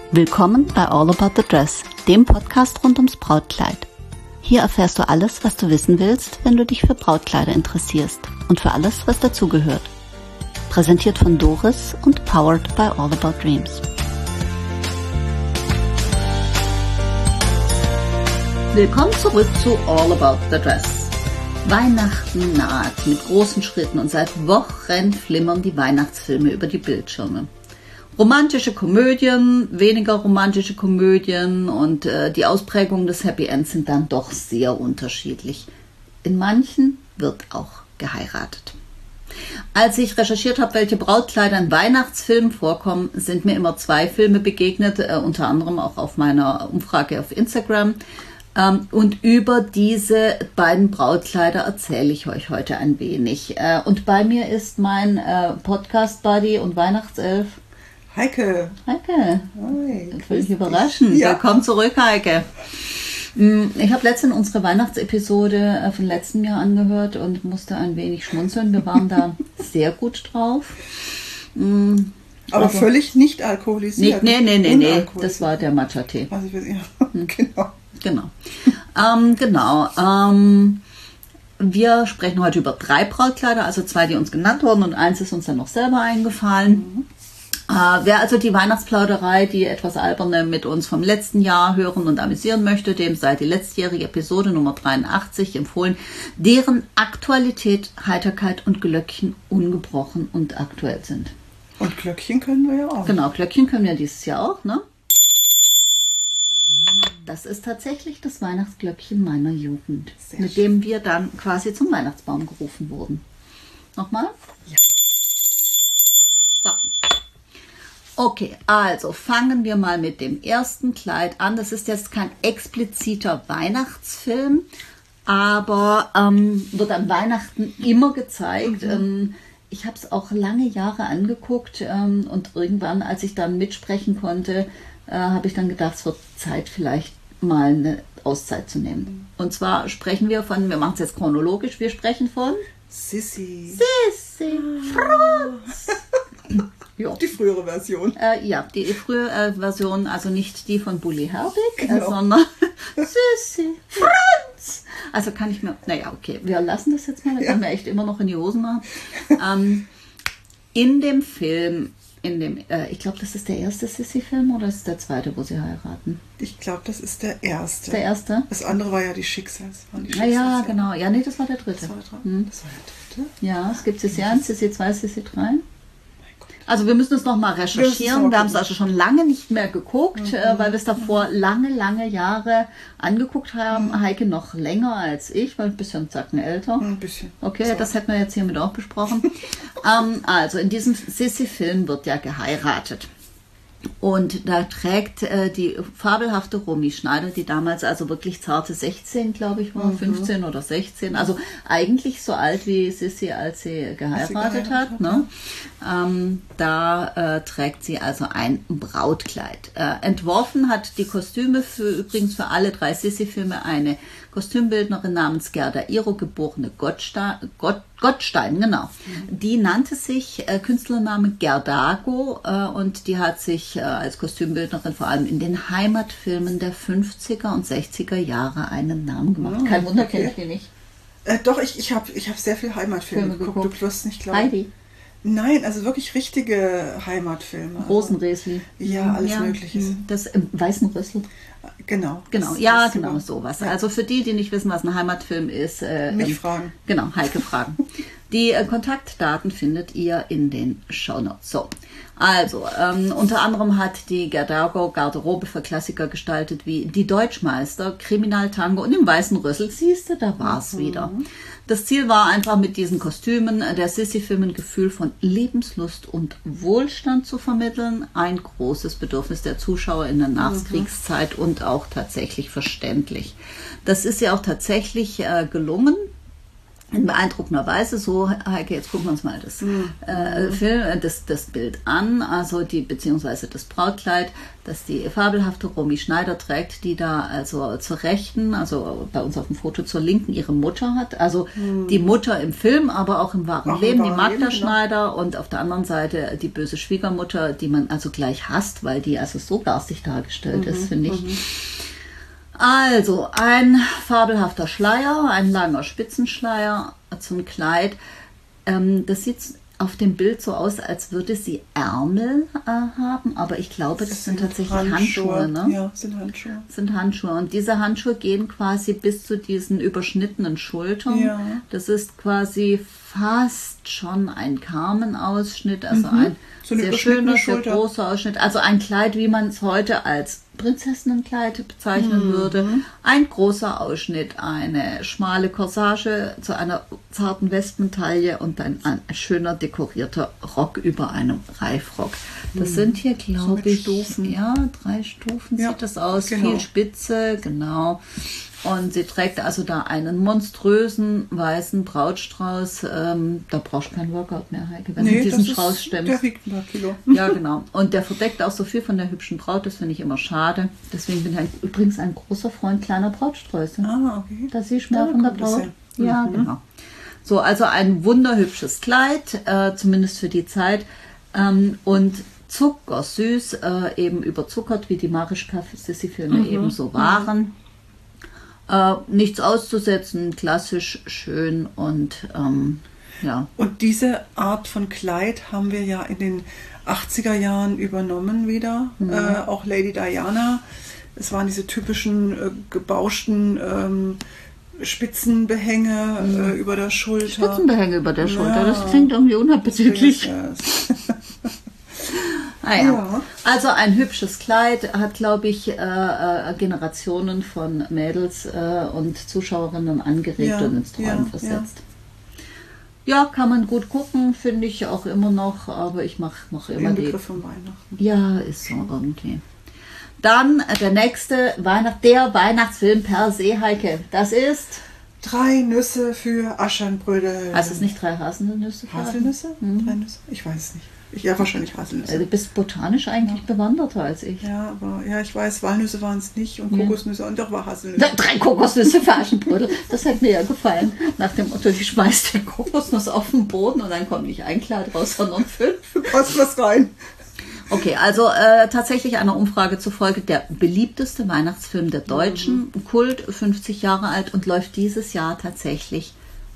Willkommen bei All About the Dress, dem Podcast rund ums Brautkleid. Hier erfährst du alles, was du wissen willst, wenn du dich für Brautkleider interessierst und für alles, was dazugehört. Präsentiert von Doris und powered by All About Dreams. Willkommen zurück zu All About the Dress. Weihnachten naht mit großen Schritten und seit Wochen flimmern die Weihnachtsfilme über die Bildschirme. Romantische Komödien, weniger romantische Komödien und die Ausprägungen des Happy Ends sind dann doch sehr unterschiedlich. In manchen wird auch geheiratet. Als ich recherchiert habe, welche Brautkleider in Weihnachtsfilmen vorkommen, sind mir immer zwei Filme begegnet, unter anderem auch auf meiner Umfrage auf Instagram. Und über diese beiden Brautkleider erzähle ich euch heute ein wenig. Und bei mir ist mein Podcast-Buddy und Weihnachtself Heike. Heike, Hi, völlig überraschend. Ja. Willkommen zurück, Heike. Ich habe letztens unsere Weihnachtsepisode von letztem Jahr angehört und musste ein wenig schmunzeln. Wir waren da sehr gut drauf. Aber also, völlig nicht alkoholisiert. Nee. Das war der Matcha-Tee. Also, ja. Genau. Wir sprechen heute über 3 Brautkleider, also 2, die uns genannt wurden und 1 ist uns dann noch selber eingefallen. Wer also die Weihnachtsplauderei, die etwas alberne mit uns vom letzten Jahr hören und amüsieren möchte, dem sei die letztjährige Episode Nummer 83 empfohlen, deren Aktualität, Heiterkeit und Glöckchen ungebrochen und aktuell sind. Und Glöckchen können wir ja auch. Genau, Glöckchen können wir dieses Jahr auch, ne? Das ist tatsächlich das Weihnachtsglöckchen meiner Jugend, mit dem wir dann quasi zum Weihnachtsbaum gerufen wurden. Nochmal? Ja. So. Okay, also fangen wir mal mit dem ersten Kleid an. Das ist jetzt kein expliziter Weihnachtsfilm, aber wird an Weihnachten immer gezeigt. Ich habe es auch lange Jahre angeguckt und irgendwann, als ich dann mitsprechen konnte, habe ich dann gedacht, es wird Zeit, vielleicht mal eine Auszeit zu nehmen. Und zwar sprechen wir machen es jetzt chronologisch, wir sprechen von Sissi Franz. Ja. Die frühere Version. Ja, die frühe Version, also nicht die von Bully Herbig, sondern Sissi Franz. Also kann ich mir, okay, wir lassen das jetzt mal, da können wir echt immer noch in die Hosen machen. In dem Film, ich glaube, das ist der erste Sissi-Film oder ist es der zweite, wo sie heiraten? Ich glaube, das ist der erste. Der erste? Das andere war ja die Schicksals. Ja, genau. Ja, nee, das war der dritte. Das war der dritte? Ja, es gibt Sissi 1, Sissi 2, Sissi 3. Also wir müssen es nochmal recherchieren. Wir haben es also schon lange nicht mehr geguckt, weil wir es davor lange Jahre angeguckt haben. Heike noch länger als ich, weil ein bisschen Zacken älter. Ein bisschen. Okay, so. Das hätten wir jetzt hiermit auch besprochen. Also in diesem Sissi-Film wird ja geheiratet. Und da trägt die fabelhafte Romy Schneider, die damals also wirklich zarte 16, glaube ich, war, 15 oder 16, also eigentlich so alt wie Sissi, als sie geheiratet hat. Ne? Da trägt sie also ein Brautkleid. Entworfen hat die Kostüme übrigens für alle 3 Sissi-Filme eine Kostümbildnerin namens Gerda Iro, geborene Gottstein, genau. Die nannte sich Künstlername Gerdago und die hat sich als Kostümbildnerin vor allem in den Heimatfilmen der 50er und 60er Jahre einen Namen gemacht. Kein Wunder, kenne ich die nicht. Doch, ich hab sehr viel Heimatfilme geguckt. Du wirst nicht glauben. Heidi. Nein, also wirklich richtige Heimatfilme. Rosenresli. Ja, alles Mögliche. Das im Weißen Rüssel. Genau. Ja, genau sowas. Ja. Also für die nicht wissen, was ein Heimatfilm ist. Mich fragen. Genau, Heike fragen. Die Kontaktdaten findet ihr in den Shownotes. So, also unter anderem hat die Gerdago Garderobe für Klassiker gestaltet wie Die Deutschmeister, Kriminaltango und im Weißen Rüssel. Siehst du, da war es wieder. Das Ziel war einfach mit diesen Kostümen der Sissi-Filme ein Gefühl von Lebenslust und Wohlstand zu vermitteln. Ein großes Bedürfnis der Zuschauer in der Nachkriegszeit und auch tatsächlich verständlich. Das ist ja auch tatsächlich gelungen. in beeindruckender Weise. So, Heike, jetzt gucken wir uns mal das Bild an, also beziehungsweise das Brautkleid, das die fabelhafte Romy Schneider trägt, die da also zur Rechten, also bei uns auf dem Foto zur Linken ihre Mutter hat, also die Mutter im Film, aber auch im wahren Leben, die Magda Schneider, und auf der anderen Seite die böse Schwiegermutter, die man also gleich hasst, weil die also so garstig dargestellt ist, finde ich. Also, ein fabelhafter Schleier, ein langer Spitzenschleier zum Kleid. Das sieht auf dem Bild so aus, als würde sie Ärmel haben, aber ich glaube, das sind tatsächlich Handschuhe. Ne? Ja, sind Handschuhe. Sind Handschuhe. Und diese Handschuhe gehen quasi bis zu diesen überschnittenen Schultern. Ja. Das ist quasi fast schon ein Carmen-Ausschnitt, also ein so sehr schöner, sehr großer Ausschnitt. Also ein Kleid, wie man es heute als Prinzessinnenkleid bezeichnen würde. Ein großer Ausschnitt, eine schmale Corsage zu einer zarten Wespentaille und ein schöner dekorierter Rock über einem Reifrock. Das sind hier, glaube ich, Stufen. Ja, 3 Stufen sieht das aus. Genau. Viel Spitze, genau. Und sie trägt also da einen monströsen weißen Brautstrauß. Da brauchst du kein Workout mehr, Heike, wenn du diesen Strauß stemmst. Der wiegt ein paar Kilo. Ja, genau. Und der verdeckt auch so viel von der hübschen Braut. Das finde ich immer schade. Deswegen bin ich übrigens ein großer Freund kleiner Brautsträuße. Ah, okay. Das siehst du mehr von der Braut. Ja, genau. So, also ein wunderhübsches Kleid, zumindest für die Zeit. Und zuckersüß, eben überzuckert, wie die Marischka-Sissi-Filme eben so waren. Nichts auszusetzen, klassisch, schön und ja. Und diese Art von Kleid haben wir ja in den 80er Jahren übernommen wieder. Auch Lady Diana. Es waren diese typischen gebauschten Spitzenbehänge über der Schulter. Spitzenbehänge über der Schulter, das klingt irgendwie unappetitlich. Ja. Also ein hübsches Kleid hat, glaube ich, Generationen von Mädels und Zuschauerinnen angeregt und ins Träumen versetzt. Ja, kann man gut gucken, finde ich auch immer noch, aber ich mache noch immer den Begriff von Weihnachten. Ja, ist so irgendwie. Dann der nächste der Weihnachtsfilm per se, Heike. Das ist 3 Nüsse für Aschenbrödel. Also es ist nicht 3 Haselnüsse? Haselnüsse? 3 Nüsse? Ich weiß es nicht. Ja, wahrscheinlich Haselnüsse. Du bist botanisch eigentlich bewanderter als ich. Ja, aber ich weiß, Walnüsse waren es nicht und Kokosnüsse und doch war Haselnüsse. 3 Kokosnüsse für Aschenbrödel. Das hat mir ja gefallen. Nach dem Motto, die schmeißt den Kokosnuss auf den Boden und dann kommt nicht ein Kleid raus, sondern 5. Passt was rein. Okay, also tatsächlich einer Umfrage zufolge der beliebteste Weihnachtsfilm der Deutschen. Kult, 50 Jahre alt und läuft dieses Jahr tatsächlich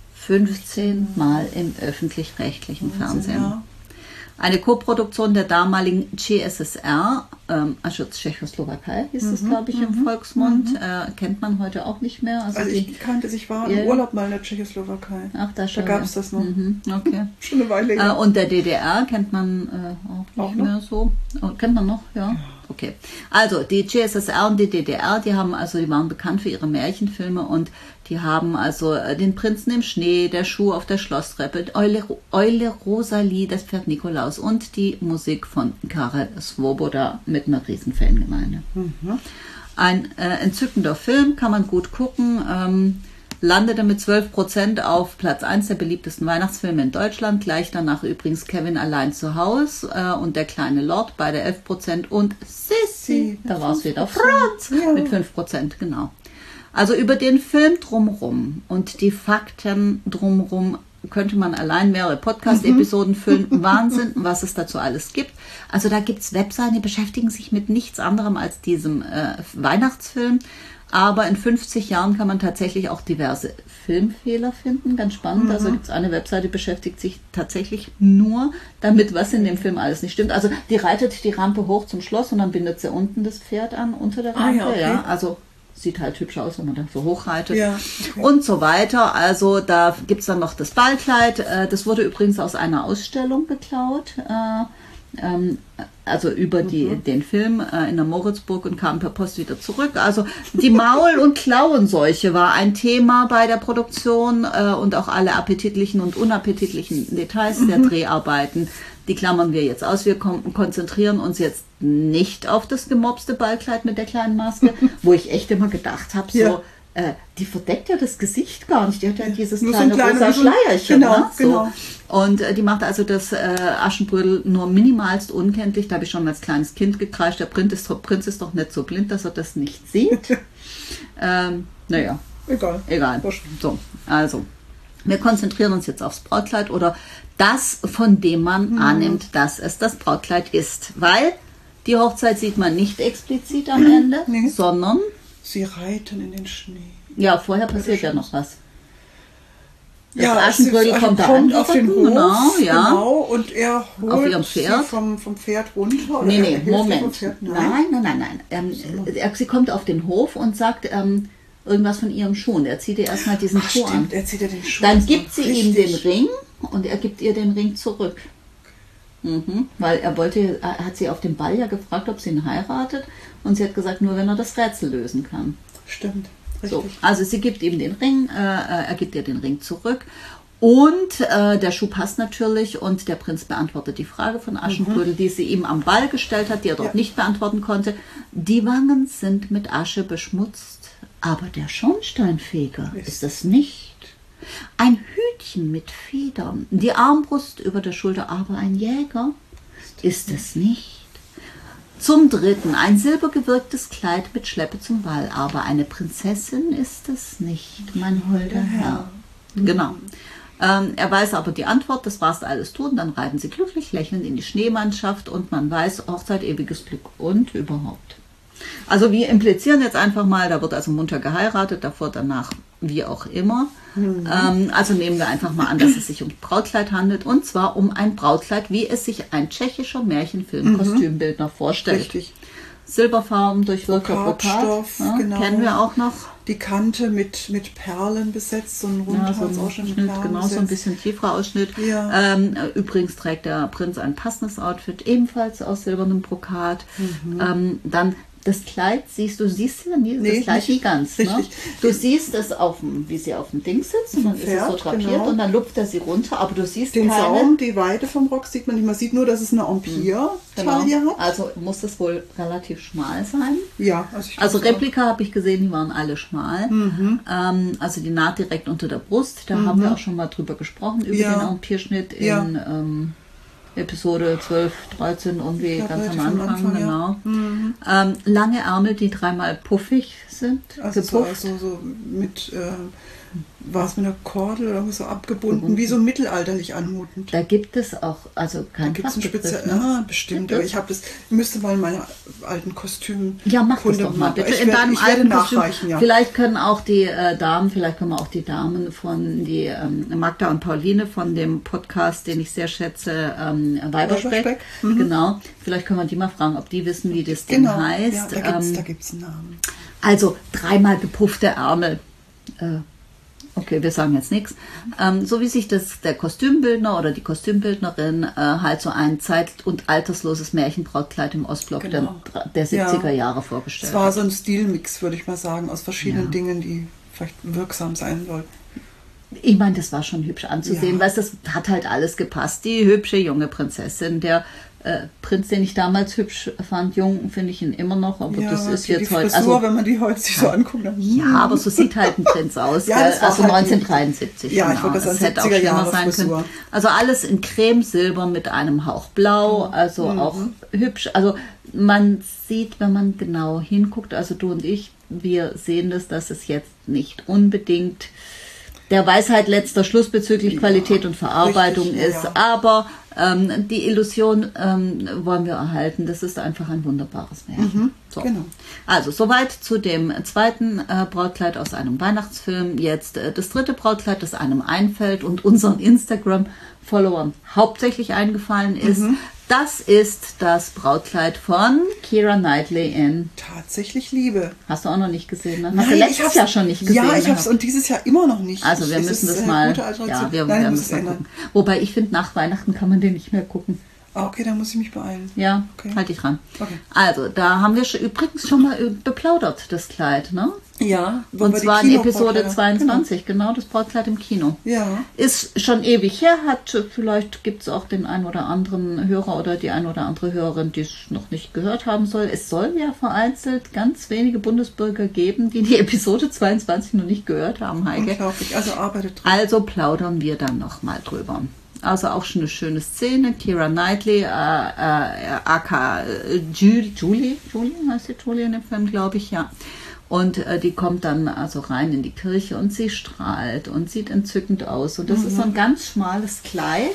15 Mal im öffentlich-rechtlichen Fernsehen. Ja. Eine Koproduktion der damaligen CSSR, also Tschechoslowakei hieß es, glaube ich, im Volksmund. Kennt man heute auch nicht mehr. Also ich kannte es, ich war im Urlaub mal in der Tschechoslowakei. Ach, da gab es das noch. Okay. Schon eine Weile her. Und der DDR kennt man auch nicht mehr so. Kennt man noch, ja. Okay. Also die CSSR und die DDR, die waren bekannt für ihre Märchenfilme und die haben also den Prinzen im Schnee, der Schuh auf der Schlosstreppe, Eule Rosalie, das Pferd Nikolaus und die Musik von Karel Svoboda mit einer riesen Fangemeinde. Ein entzückender Film, kann man gut gucken. Landete mit 12% auf Platz 1 der beliebtesten Weihnachtsfilme in Deutschland. Gleich danach übrigens Kevin allein zu Haus und Der kleine Lord, beide 11% und Sissi, da war es wieder Franz, mit 5%, genau. Also über den Film drumherum und die Fakten drumherum könnte man allein mehrere Podcast-Episoden füllen. Wahnsinn, was es dazu alles gibt. Also da gibt es Webseiten, die beschäftigen sich mit nichts anderem als diesem Weihnachtsfilm. Aber in 50 Jahren kann man tatsächlich auch diverse Filmfehler finden. Ganz spannend. Also gibt es eine Webseite, die beschäftigt sich tatsächlich nur damit, was in dem Film alles nicht stimmt. Also die reitet die Rampe hoch zum Schloss und dann bindet sie unten das Pferd an, unter der Rampe. Ja, also sieht halt hübsch aus, wenn man dann so hochreitet. Ja, okay. Und so weiter. Also da gibt es dann noch das Ballkleid. Das wurde übrigens aus einer Ausstellung geklaut. Also über den Film in der Moritzburg und kam per Post wieder zurück. Also die Maul- und Klauenseuche war ein Thema bei der Produktion und auch alle appetitlichen und unappetitlichen Details der Dreharbeiten. Die klammern wir jetzt aus. Wir konzentrieren uns jetzt nicht auf das gemobste Ballkleid mit der kleinen Maske, wo ich echt immer gedacht habe, so die verdeckt ja das Gesicht gar nicht. Die hat ja dieses nur kleine so ein rosa Schleierchen. Genau, ne? So. genau. Und die macht also das Aschenbrödel nur minimalst unkenntlich. Da habe ich schon als kleines Kind gekreischt, der Prinz ist doch nicht so blind, dass er das nicht sieht. Naja, egal. So, also, wir konzentrieren uns jetzt aufs Brautkleid oder das, von dem man annimmt, dass es das Brautkleid ist. Weil die Hochzeit sieht man nicht explizit am Ende, sondern... Sie reiten in den Schnee. Ja, vorher passiert ja noch was. Das Ja, Aschenbrödel kommt auf den Hof, genau, und er holt auf ihrem Pferd. sie vom Pferd runter. Oder Nee, Moment. Vom Pferd? Nein. Sie kommt auf den Hof und sagt irgendwas von ihrem Schuh. Er zieht ihr erstmal diesen Schuh an. Er zieht ihr den Schuh Dann an. gibt sie ihm den Ring und er gibt ihr den Ring zurück. Weil er hat sie auf dem Ball ja gefragt, ob sie ihn heiratet. Und sie hat gesagt, nur wenn er das Rätsel lösen kann. Stimmt, richtig. So, also sie gibt ihm den Ring, er gibt ihr den Ring zurück. Und der Schuh passt natürlich und der Prinz beantwortet die Frage von Aschenbrödel, die sie ihm am Ball gestellt hat, die er dort nicht beantworten konnte. Die Wangen sind mit Asche beschmutzt, aber der Schornsteinfeger ist es nicht. Ein Hütchen mit Federn, die Armbrust über der Schulter, aber ein Jäger ist es nicht. Zum Dritten, ein silbergewirktes Kleid mit Schleppe zum Ball, aber eine Prinzessin ist es nicht, mein holder Herr. Genau. Er weiß aber die Antwort, das war's alles tun, dann reiten sie glücklich lächelnd in die Schneemannschaft und man weiß, Hochzeit, ewiges Glück und überhaupt. Also wir implizieren jetzt einfach mal, da wird also munter geheiratet, davor, danach, wie auch immer. Also nehmen wir einfach mal an, dass es sich um Brautkleid handelt und zwar um ein Brautkleid, wie es sich ein tschechischer Märchenfilm-Kostümbildner vorstellt. Richtig. Silberfarben, durchwirkter Brokatstoff, Brokat, genau. Kennen wir auch noch. Die Kante mit Perlen besetzt, so ein Rundhalsausschnitt mit Perlen genau, so ein bisschen tieferer Ausschnitt. Ja. Übrigens trägt der Prinz ein passendes Outfit, ebenfalls aus silbernem Brokat. Dann das Kleid du siehst ja nie, das Kleid nie ganz. Richtig. Ne? Du siehst es, wie sie auf dem Ding sitzt und dann ist es so drapiert und dann lupft er sie runter, aber du siehst den Saum, die Weite vom Rock sieht man nicht. Man sieht nur, dass es eine Empire-Taille hat. Also muss es wohl relativ schmal sein. Ja. Also Replika habe ich gesehen, die waren alle schmal. Also die Naht direkt unter der Brust, da haben wir auch schon mal drüber gesprochen, über den Empire-Schnitt in Episode 12, 13 irgendwie ganz am Anfang, genau. Lange Ärmel, die dreimal puffig sind, gepufft. So mit, war es mit einer Kordel oder so abgebunden, wie so mittelalterlich anmutend. Da gibt es auch, also kein Fachbegriff. Bestimmt, aber ich müsste mal in meiner alten Kostüm. Ja, mach das doch mal bitte. In deinem alten Kostüm. Ja. Vielleicht können auch die Damen von die Magda und Pauline von dem Podcast, den ich sehr schätze, Weiberspeck. Genau. Vielleicht können wir die mal fragen, ob die wissen, wie das Ding heißt. Ja, da gibt's einen Namen. Also dreimal gepuffte Ärmel. Okay, wir sagen jetzt nichts. So wie sich das der Kostümbildner oder die Kostümbildnerin halt so ein zeit- und altersloses Märchenbrautkleid im Ostblock der 70er Jahre vorgestellt hat. Es war so ein Stilmix, würde ich mal sagen, aus verschiedenen Dingen, die vielleicht wirksam sein sollten. Ich meine, das war schon hübsch anzusehen, weil das hat halt alles gepasst. Die hübsche junge Prinzessin, der Prinz, den ich damals hübsch fand, jung, finde ich ihn immer noch, aber das ist jetzt heute... Frisur, wenn man die heute sich so anguckt. Ja, aber so sieht halt ein Prinz aus. Das also halt 1973. Ja, ich wollte das hätte auch schlimmer sein können. Also alles in Cremesilber mit einem Hauch Blau, also auch hübsch. Also man sieht, wenn man genau hinguckt, also du und ich, wir sehen das, dass es jetzt nicht unbedingt der Weisheit letzter Schluss bezüglich Qualität und Verarbeitung ist, aber die Illusion wollen wir erhalten. Das ist einfach ein wunderbares Märchen. So. Genau. Also soweit zu dem zweiten Brautkleid aus einem Weihnachtsfilm. Jetzt das dritte Brautkleid, das einem einfällt und unseren Instagram-Followern hauptsächlich eingefallen ist. Das ist das Brautkleid von Keira Knightley in Tatsächlich Liebe. Hast du auch noch nicht gesehen, ne? Hast du letztes Jahr schon nicht gesehen? Ja, ich habe es und dieses Jahr immer noch nicht. Also wir müssen das mal, wir werden das mal gucken. Wobei ich finde, nach Weihnachten kann man den nicht mehr gucken. Okay, dann muss ich mich beeilen. Ja, Okay. halt dich ran. Okay. Also, da haben wir übrigens schon mal beplaudert, das Kleid, ne? Ja, Und zwar in Episode 22, genau, das Brautkleid im Kino. Ja. Ist schon ewig her, vielleicht gibt es auch den einen oder anderen Hörer oder die ein oder andere Hörerin, die es noch nicht gehört haben soll. Es soll ja vereinzelt ganz wenige Bundesbürger geben, die die Episode 22 noch nicht gehört haben, Heike. Unglaublich, also arbeitet dran. Also plaudern wir dann nochmal drüber. Also auch schon eine schöne Szene. Keira Knightley, aka Julie heißt die Julie in dem Film, glaube ich, ja. Und die kommt dann also rein in die Kirche und sie strahlt und sieht entzückend aus. Und das ist so ein ganz schmales Kleid.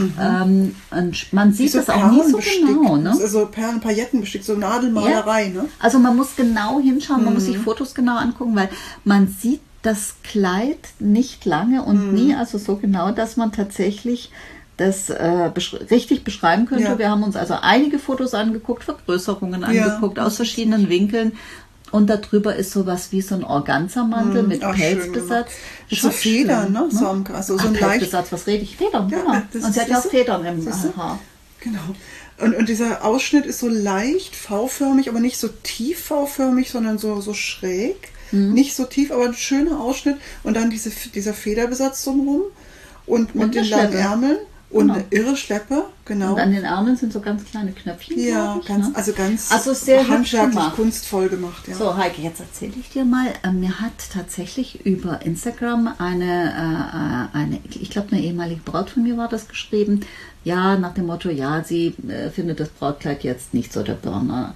Und man sieht das auch nicht so genau. Ne? Also Paillettenbestick, so Nadelmalerei. Ja. Ne? Also man muss genau hinschauen, man muss sich Fotos genau angucken, weil man sieht das Kleid nicht lange und nie, also so genau, dass man tatsächlich das richtig beschreiben könnte. Ja. Wir haben uns also einige Fotos angeguckt, Vergrößerungen angeguckt aus verschiedenen Winkeln. Und darüber ist sowas wie so ein Organza-Mantel mit Pelzbesatz. Mit so Federn, ne? So ein Pelzbesatz, was rede ich? Federn, ja, genau. Und sie hat ja auch Federn im Haar. Genau. Und dieser Ausschnitt ist so leicht V-förmig, aber nicht so tief V-förmig, sondern so schräg. Nicht so tief, aber ein schöner Ausschnitt. Und dann dieser Federbesatz drumherum und mit den langen Ärmeln. Und eine irre Schleppe, genau. Und an den Ärmeln sind so ganz kleine Knöpfchen. Ja, ganz sehr handwerklich kunstvoll gemacht. Ja. So, Heike, jetzt erzähle ich dir mal. Mir hat tatsächlich über Instagram eine ich glaube, eine ehemalige Braut von mir war das geschrieben. Ja, nach dem Motto, ja, sie findet das Brautkleid jetzt nicht so der Burner.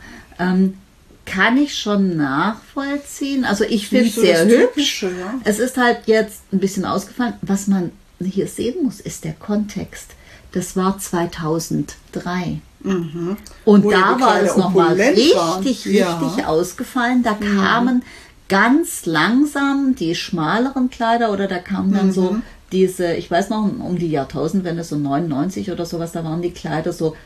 Kann ich schon nachvollziehen. Also ich finde es sehr hübsch. Ja. Es ist halt jetzt ein bisschen ausgefallen. Was man hier sehen muss, ist der Kontext. Das war 2003. Und da war es nochmal richtig ausgefallen. Da kamen ganz langsam die schmaleren Kleider oder da kamen dann so diese, ich weiß noch, um die Jahrtausendwende, so 99 oder sowas, da waren die Kleider so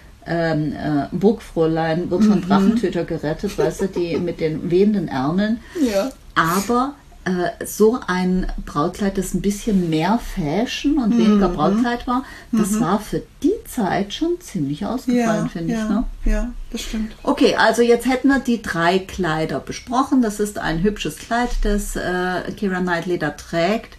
Burgfräulein wird von Drachentöter gerettet, weißt du, die mit den wehenden Ärmeln. Ja. Aber so ein Brautkleid, das ein bisschen mehr Fashion und weniger Brautkleid war, das war für die Zeit schon ziemlich ausgefallen, finde ich. Ne? Ja, das stimmt. Okay, also jetzt hätten wir die 3 Kleider besprochen. Das ist ein hübsches Kleid, das Keira Knightley da trägt.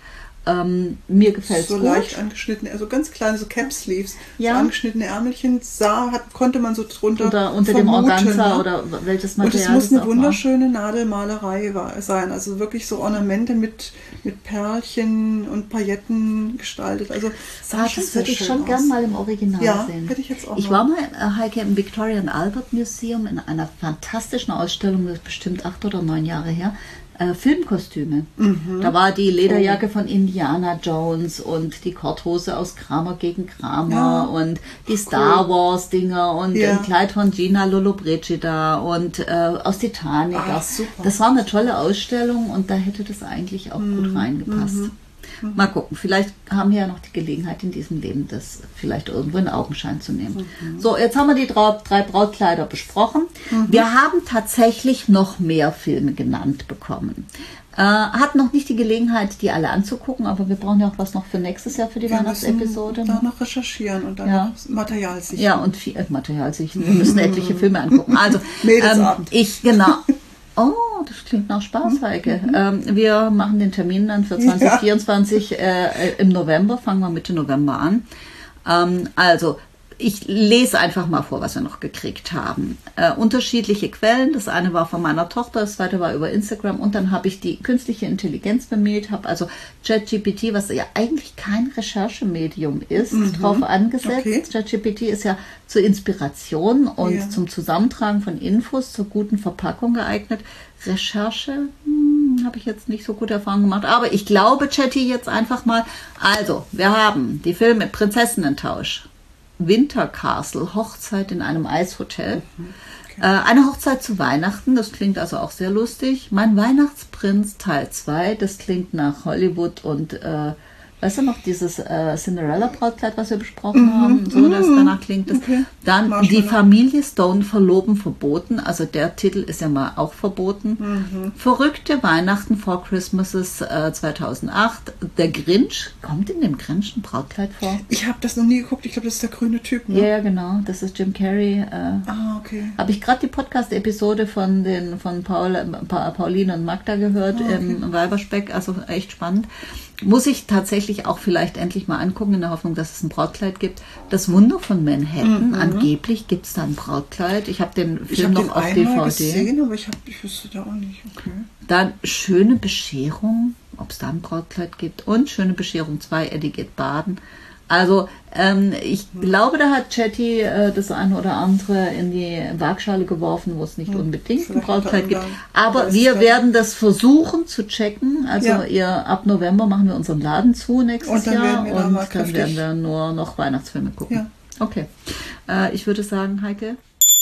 Mir gefällt es so gut. Leicht angeschnitten, also ganz kleine so Cap-Sleeves, so angeschnittene Ärmelchen, konnte man so drunter unter dem Organza, ne? Oder welches Material. Und es muss eine wunderschöne Nadelmalerei sein, also wirklich so Ornamente mit Perlchen und Pailletten gestaltet. Also das würde ich schon gern mal im Original sehen. Hätte ich jetzt auch. Ich war mal, Heike, im Victoria and Albert Museum in einer fantastischen Ausstellung, das ist bestimmt 8 oder 9 Jahre her. Filmkostüme. Da war die Lederjacke von Indiana Jones und die Korthose aus Kramer gegen Kramer und die Star Wars Dinger und ein Kleid von Gina Lollobrigida und aus Titanic. Super. Das war eine tolle Ausstellung und da hätte das eigentlich auch gut reingepasst. Mal gucken, vielleicht haben wir ja noch die Gelegenheit in diesem Leben, das vielleicht irgendwo in Augenschein zu nehmen. So, jetzt haben wir die 3 Brautkleider besprochen. Wir haben tatsächlich noch mehr Filme genannt bekommen. Hat noch nicht die Gelegenheit, die alle anzugucken, aber wir brauchen ja auch was noch für nächstes Jahr für die Weihnachtsepisode. Da noch recherchieren und dann noch Material sichten. Ja, und viel Material sichten. Wir müssen etliche Filme angucken. Also, Mädelsabend. Oh, das klingt nach Spaß, Heike. Wir machen den Termin dann für 2024 im November, fangen wir Mitte November an. Also, ich lese einfach mal vor, was wir noch gekriegt haben. Unterschiedliche Quellen. Das eine war von meiner Tochter, das zweite war über Instagram und dann habe ich die künstliche Intelligenz bemüht, habe also ChatGPT, was ja eigentlich kein Recherchemedium ist, drauf angesetzt. Okay. ChatGPT ist ja zur Inspiration und zum Zusammentragen von Infos, zur guten Verpackung geeignet. Recherche habe ich jetzt nicht so gute Erfahrungen gemacht, aber ich glaube Chatty jetzt einfach mal. Also, wir haben die Filme Prinzessinnentausch, Winter Castle, Hochzeit in einem Eishotel, eine Hochzeit zu Weihnachten, das klingt also auch sehr lustig, Mein Weihnachtsprinz Teil 2, das klingt nach Hollywood und Weißt du noch, dieses Cinderella-Brautkleid, was wir besprochen haben, so dass danach klingt das. Okay. Dann die Familie Stone verloben verboten, also der Titel ist ja mal auch verboten. Verrückte Weihnachten vor Christmases 2008. Der Grinch, kommt in dem Grinch ein Brautkleid vor? Ich habe das noch nie geguckt, ich glaube, das ist der grüne Typ, ne? Ja, genau, das ist Jim Carrey. Okay. Habe ich gerade die Podcast-Episode von Pauline und Magda gehört im Weiberspeck, also echt spannend. Muss ich tatsächlich auch vielleicht endlich mal angucken, in der Hoffnung, dass es ein Brautkleid gibt. Das Wunder von Manhattan, angeblich gibt es da ein Brautkleid. Ich habe den Film noch auf DVD gesehen, aber ich wüsste da auch nicht. Okay. Dann Schöne Bescherung, ob es da ein Brautkleid gibt. Und Schöne Bescherung 2, Eddie geht baden. Also ich glaube, da hat Chatty das eine oder andere in die Waagschale geworfen, wo es nicht unbedingt ein Brautkleid gibt. Aber wir werden das versuchen zu checken. Also ab November machen wir unseren Laden zu nächstes Jahr. Und dann werden wir nur noch Weihnachtsfilme gucken. Ja. Okay. Ich würde sagen, Heike.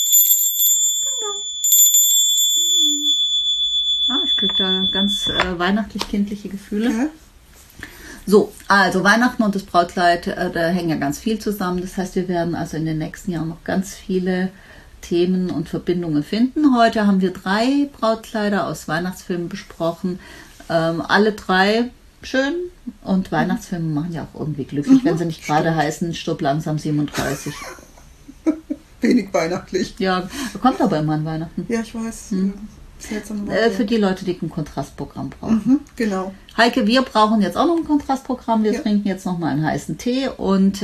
Ich kriege da ganz weihnachtlich-kindliche Gefühle. Ja. So, also Weihnachten und das Brautkleid, da hängen ja ganz viel zusammen. Das heißt, wir werden also in den nächsten Jahren noch ganz viele Themen und Verbindungen finden. Heute haben wir 3 Brautkleider aus Weihnachtsfilmen besprochen. Alle 3 schön und Weihnachtsfilme machen ja auch irgendwie glücklich, wenn sie nicht gerade heißen Stirb langsam 37. Wenig weihnachtlich. Ja, kommt aber immer an Weihnachten. Ja, ich weiß. Für die Leute, die ein Kontrastprogramm brauchen. Genau. Heike, wir brauchen jetzt auch noch ein Kontrastprogramm. Wir trinken jetzt noch mal einen heißen Tee und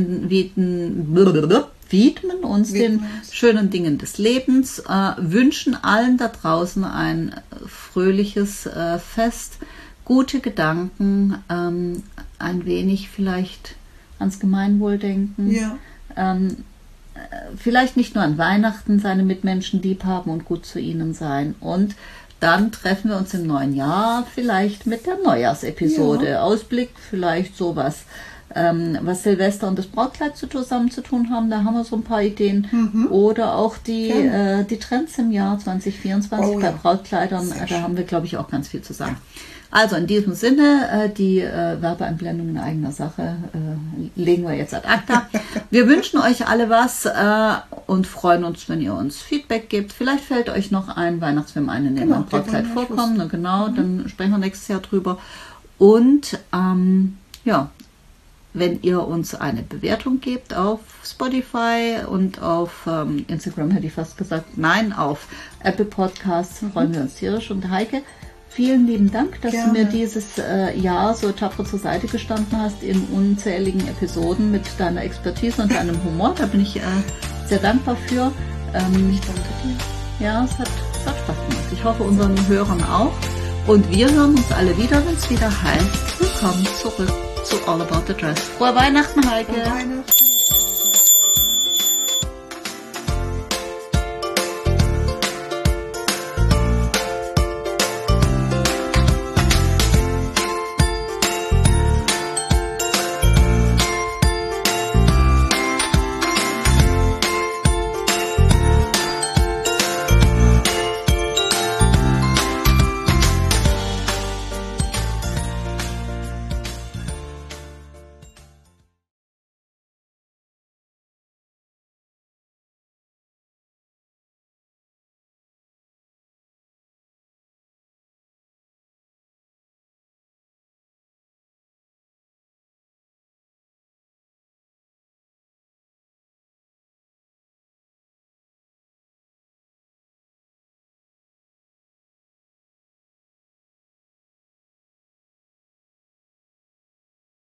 widmen uns den schönen Dingen des Lebens, wünschen allen da draußen ein fröhliches Fest, gute Gedanken, ein wenig vielleicht ans Gemeinwohl denken. Ja. Vielleicht nicht nur an Weihnachten seine Mitmenschen lieb haben und gut zu ihnen sein. Und dann treffen wir uns im neuen Jahr vielleicht mit der Neujahrsepisode. Ja. Ausblick, vielleicht sowas, was Silvester und das Brautkleid zusammen zu tun haben. Da haben wir so ein paar Ideen. Oder auch die Trends im Jahr 2024 bei Brautkleidern. Da haben wir, glaube ich, auch ganz viel zu sagen. Also in diesem Sinne, die Werbeeinblendung in eigener Sache legen wir jetzt ad acta. Wir wünschen euch alle was und freuen uns, wenn ihr uns Feedback gebt. Vielleicht fällt euch noch ein Weihnachtsfilm ein, in dem ein Brautkleid vorkommt. Na, genau, dann sprechen wir nächstes Jahr drüber. Und wenn ihr uns eine Bewertung gebt auf Spotify und auf Instagram, hätte ich fast gesagt, nein, auf Apple Podcasts, freuen wir uns tierisch. Und Heike, vielen lieben Dank, dass du mir dieses Jahr so tapfer zur Seite gestanden hast in unzähligen Episoden mit deiner Expertise und deinem Humor. Da bin ich sehr dankbar für. Ich danke dir. Ja, es hat Spaß gemacht. Ich hoffe, unseren Hörern auch. Und wir hören uns alle wieder, wenn es wieder heißt, willkommen zurück zu All About the Dress. Frohe Weihnachten, Heike! Frohe Weihnachten.